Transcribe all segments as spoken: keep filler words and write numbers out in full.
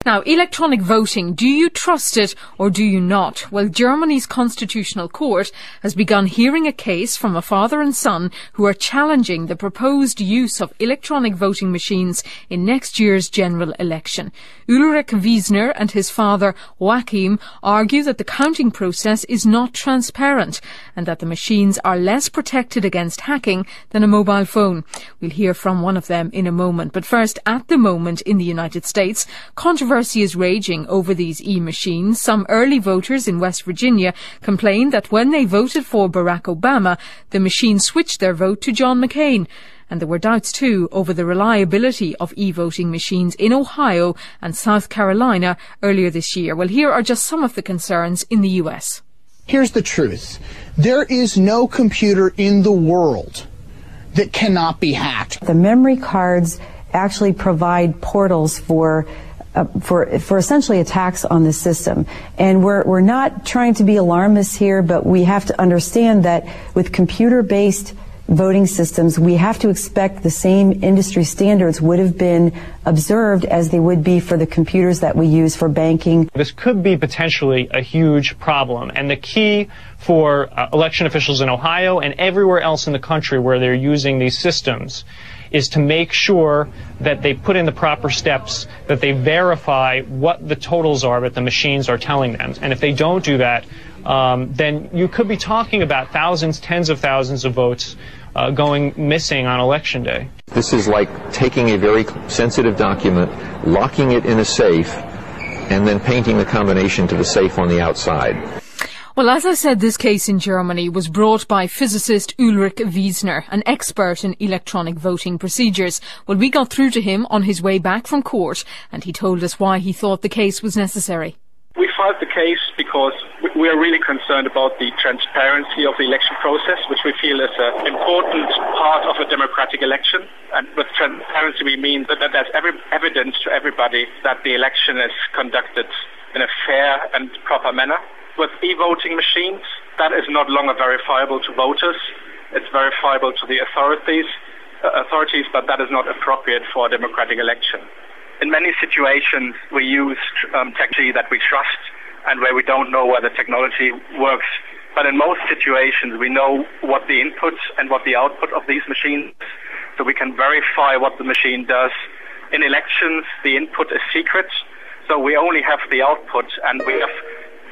Now, electronic voting, do you trust it or do you not? Well, Germany's Constitutional Court has begun hearing a case from a father and son who are challenging the proposed use of electronic voting machines in next year's general election. Ulrich Wiesner and his father Joachim argue that the counting process is not transparent and that the machines are less protected against hacking than a mobile phone. We'll hear from one of them in a moment. But first, at the moment in the United States, controversy is raging over these e-machines. Some early voters in West Virginia complained that when they voted for Barack Obama, the machine switched their vote to John McCain. And there were doubts too over the reliability of e-voting machines in Ohio and South Carolina earlier this year. Well, here are just some of the concerns in the U S. Here's the truth. There is no computer in the world that cannot be hacked. The memory cards actually provide portals for uh, for for essentially attacks on the system. And we're we're not trying to be alarmists here, but we have to understand that with computer-based voting systems, we have to expect the same industry standards would have been observed as they would be for the computers that we use for banking. This could be potentially a huge problem, and the key for uh, election officials in Ohio and everywhere else in the country where they're using these systems is to make sure that they put in the proper steps, that they verify what the totals are that the machines are telling them. And if they don't do that, um, then you could be talking about thousands, tens of thousands of votes uh, going missing on Election Day. This is like taking a very sensitive document, locking it in a safe, and then painting the combination to the safe on the outside. Well, as I said, this case in Germany was brought by physicist Ulrich Wiesner, an expert in electronic voting procedures. Well, we got through to him on his way back from court, and he told us why he thought the case was necessary. We filed the case because we are really concerned about the transparency of the election process, which we feel is an important part of a democratic election. And with transparency, we mean that there's every evidence to everybody that the election is conducted in a fair and proper manner. With e-voting machines, that is not longer verifiable to voters. It's verifiable to the authorities, uh, authorities, but that is not appropriate for a democratic election. In many situations, we use um, technology that we trust and where we don't know whether technology works. But in most situations, we know what the input and what the output of these machines is, so we can verify what the machine does. In elections, the input is secret, so we only have the output, and we have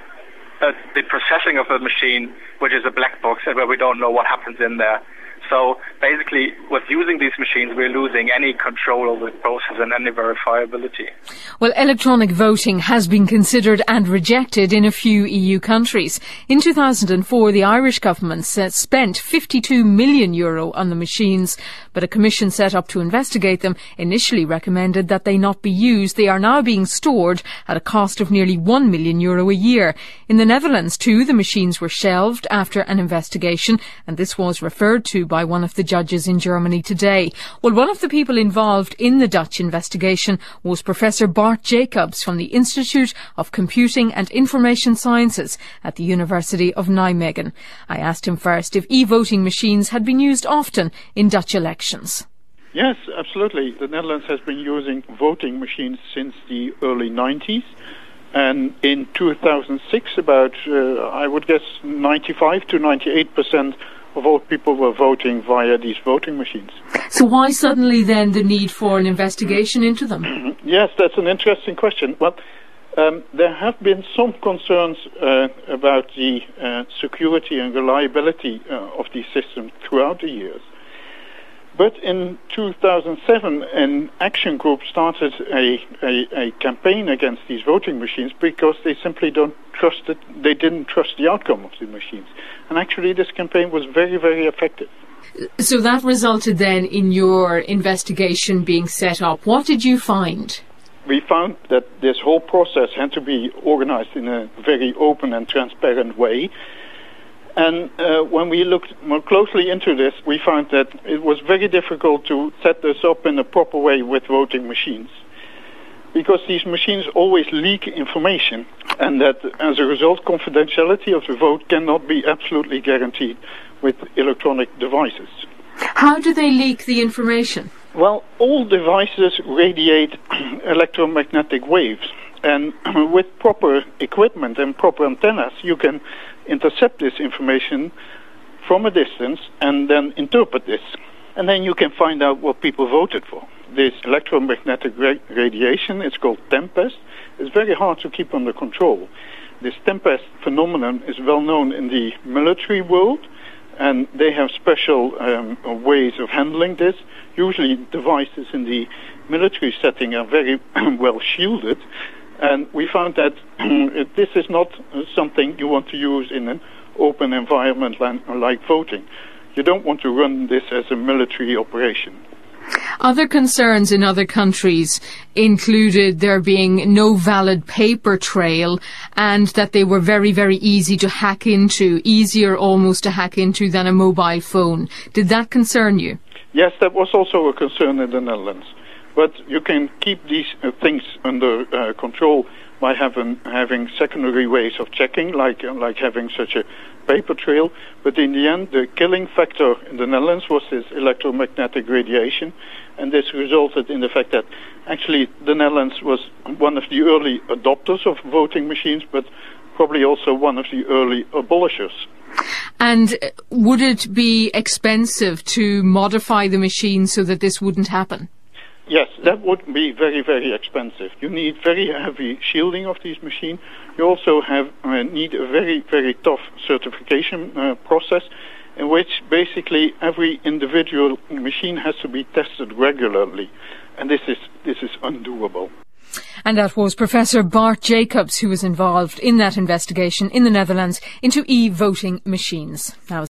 Uh, the processing of the machine, which is a black box, and where we don't know what happens in there. So basically, with using these machines, we're losing any control over the process and any verifiability. Well, electronic voting has been considered and rejected in a few E U countries. In two thousand four, the Irish government spent fifty-two million euro on the machines, but a commission set up to investigate them initially recommended that they not be used. They are now being stored at a cost of nearly one million euro a year. In the Netherlands, too, the machines were shelved after an investigation, and this was referred to by one of the judges in Germany today. Well, one of the people involved in the Dutch investigation was Professor Bart Jacobs from the Institute of Computing and Information Sciences at the University of Nijmegen. I asked him first if e-voting machines had been used often in Dutch elections. Yes, absolutely. The Netherlands has been using voting machines since the early nineties. And in two thousand six, about, uh, I would guess, ninety-five to ninety-eight percent of all people were voting via these voting machines. So why suddenly then the need for an investigation into them? Yes, that's an interesting question. Well, um, there have been some concerns uh, about the uh, security and reliability uh, of these systems throughout the years. But in two thousand seven, an action group started a, a, a campaign against these voting machines because they simply don't trust it. They didn't trust the outcome of the machines. And actually, this campaign was very, very effective. So that resulted then in your investigation being set up. What did you find? We found that this whole process had to be organized in a very open and transparent way. And uh, when we looked more closely into this, we found that it was very difficult to set this up in a proper way with voting machines, because these machines always leak information, and that as a result, confidentiality of the vote cannot be absolutely guaranteed with electronic devices. How do they leak the information? Well, all devices radiate electromagnetic waves. And with proper equipment and proper antennas, you can intercept this information from a distance and then interpret this. And then you can find out what people voted for. This electromagnetic ra- radiation, it's called tempest. It's very hard to keep under control. This tempest phenomenon is well known in the military world, and they have special um, ways of handling this. Usually devices in the military setting are very well shielded, and we found that this is not something you want to use in an open environment like voting. You don't want to run this as a military operation. Other concerns in other countries included there being no valid paper trail and that they were very, very easy to hack into, easier almost to hack into than a mobile phone. Did that concern you? Yes, that was also a concern in the Netherlands. But you can keep these uh, things under uh, control by having, having secondary ways of checking, like uh, like having such a paper trail. But in the end, the killing factor in the Netherlands was this electromagnetic radiation, and this resulted in the fact that actually the Netherlands was one of the early adopters of voting machines, but probably also one of the early abolishers. And would it be expensive to modify the machine so that this wouldn't happen? Yes, that would be very, very expensive. You need very heavy shielding of these machines. You also have uh, need a very, very tough certification uh, process in which basically every individual machine has to be tested regularly. And this is this is undoable. And that was Professor Bart Jacobs, who was involved in that investigation in the Netherlands into e-voting machines. Now